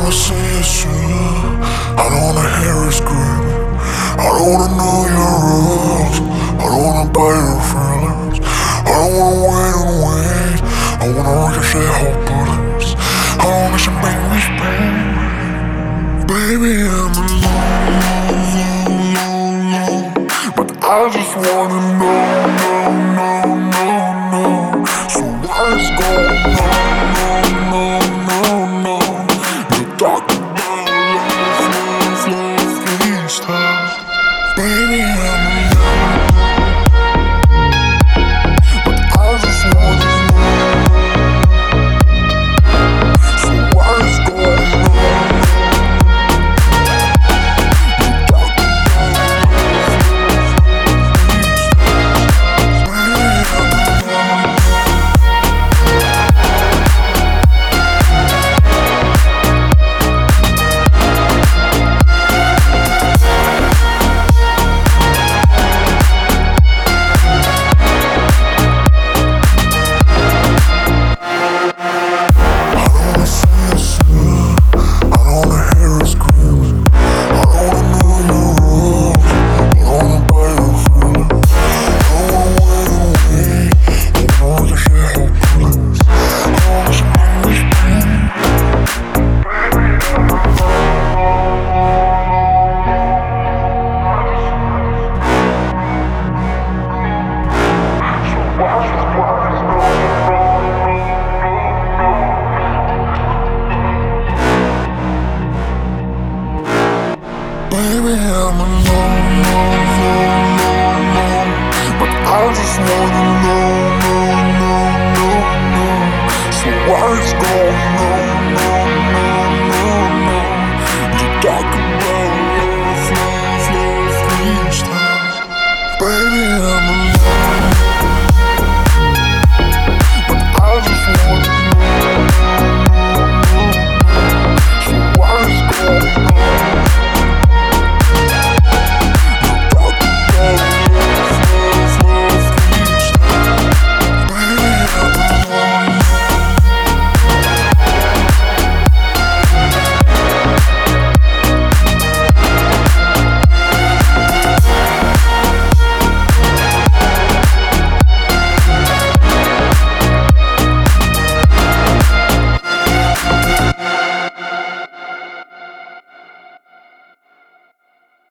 wanna say it's true. I don't wanna hear it screaming. I don't wanna know your rules. I don't wanna buy your feelings. I don't wanna wait and wait. I wanna ricochet whole bullets. I wanna let you make me spin. Baby, I'm alone, but I just wanna know. So what is going on? You talk about love, these times. Baby, I'm alone.